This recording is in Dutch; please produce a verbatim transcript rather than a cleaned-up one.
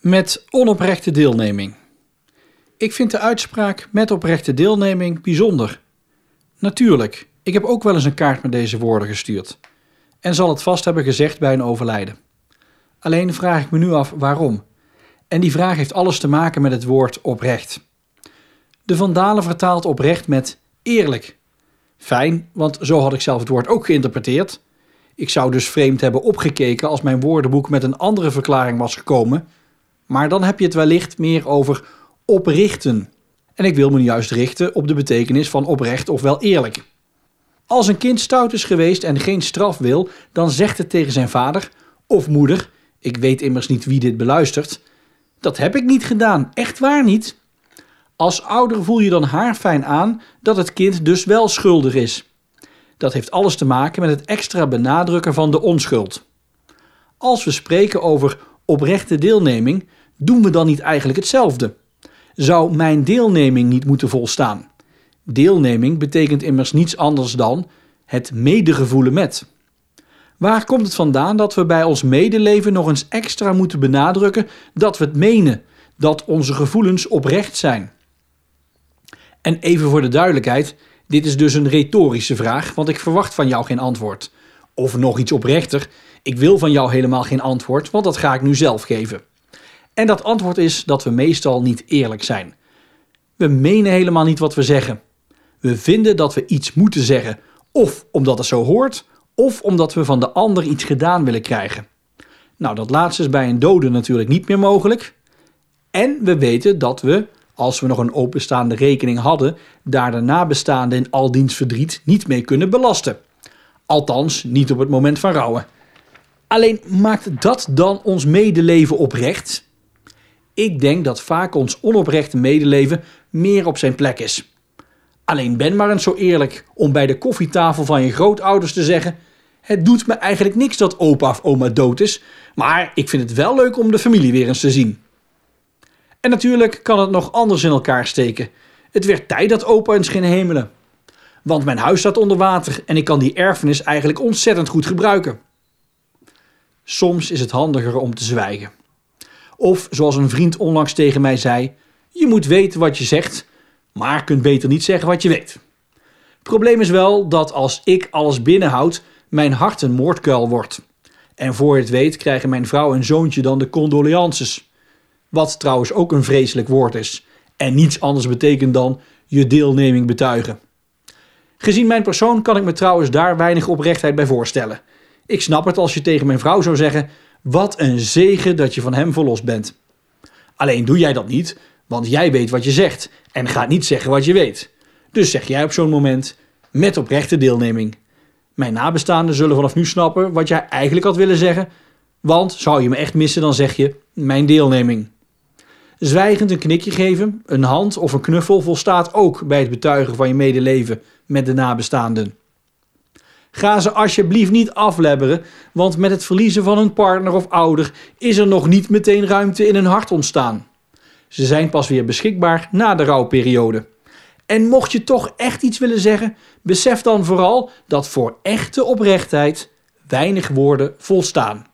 Met onoprechte deelneming. Ik vind de uitspraak met oprechte deelneming bijzonder. Natuurlijk, ik heb ook wel eens een kaart met deze woorden gestuurd. En zal het vast hebben gezegd bij een overlijden. Alleen vraag ik me nu af waarom. En die vraag heeft alles te maken met het woord oprecht. De Van Dalen vertaalt oprecht met eerlijk. Fijn, want zo had ik zelf het woord ook geïnterpreteerd. Ik zou dus vreemd hebben opgekeken als mijn woordenboek met een andere verklaring was gekomen. Maar dan heb je het wellicht meer over oprichten. En ik wil me nu juist richten op de betekenis van oprecht ofwel eerlijk. Als een kind stout is geweest en geen straf wil, dan zegt het tegen zijn vader of moeder, ik weet immers niet wie dit beluistert, dat heb ik niet gedaan, echt waar niet. Als ouder voel je dan haarfijn aan dat het kind dus wel schuldig is. Dat heeft alles te maken met het extra benadrukken van de onschuld. Als we spreken over oprechte deelneming, doen we dan niet eigenlijk hetzelfde? Zou mijn deelneming niet moeten volstaan? Deelneming betekent immers niets anders dan het medegevoelen met. Waar komt het vandaan dat we bij ons medeleven nog eens extra moeten benadrukken dat we het menen, dat onze gevoelens oprecht zijn? En even voor de duidelijkheid, dit is dus een retorische vraag, want ik verwacht van jou geen antwoord. Of nog iets oprechter, ik wil van jou helemaal geen antwoord, want dat ga ik nu zelf geven. En dat antwoord is dat we meestal niet eerlijk zijn. We menen helemaal niet wat we zeggen. We vinden dat we iets moeten zeggen, of omdat het zo hoort, of omdat we van de ander iets gedaan willen krijgen. Nou, dat laatste is bij een dode natuurlijk niet meer mogelijk. En we weten dat we, als we nog een openstaande rekening hadden, daar de nabestaanden in al diens verdriet niet mee kunnen belasten. Althans, niet op het moment van rouwen. Alleen maakt dat dan ons medeleven oprecht? Ik denk dat vaak ons onoprechte medeleven meer op zijn plek is. Alleen ben maar eens zo eerlijk om bij de koffietafel van je grootouders te zeggen: het doet me eigenlijk niks dat opa of oma dood is, maar ik vind het wel leuk om de familie weer eens te zien. En natuurlijk kan het nog anders in elkaar steken. Het werd tijd dat opa eens ging hemelen. Want mijn huis staat onder water en ik kan die erfenis eigenlijk ontzettend goed gebruiken. Soms is het handiger om te zwijgen. Of zoals een vriend onlangs tegen mij zei: je moet weten wat je zegt, maar kunt beter niet zeggen wat je weet. Het probleem is wel dat als ik alles binnenhoud, mijn hart een moordkuil wordt. En voor je het weet krijgen mijn vrouw en zoontje dan de condolences. Wat trouwens ook een vreselijk woord is. En niets anders betekent dan je deelneming betuigen. Gezien mijn persoon kan ik me trouwens daar weinig oprechtheid bij voorstellen. Ik snap het als je tegen mijn vrouw zou zeggen: wat een zegen dat je van hem verlost bent. Alleen doe jij dat niet, want jij weet wat je zegt en gaat niet zeggen wat je weet. Dus zeg jij op zo'n moment met oprechte deelneming: mijn nabestaanden zullen vanaf nu snappen wat jij eigenlijk had willen zeggen, want zou je me echt missen, dan zeg je mijn deelneming. Zwijgend een knikje geven, een hand of een knuffel volstaat ook bij het betuigen van je medeleven met de nabestaanden. Ga ze alsjeblieft niet aflebberen, want met het verliezen van een partner of ouder is er nog niet meteen ruimte in hun hart ontstaan. Ze zijn pas weer beschikbaar na de rouwperiode. En mocht je toch echt iets willen zeggen, besef dan vooral dat voor echte oprechtheid weinig woorden volstaan.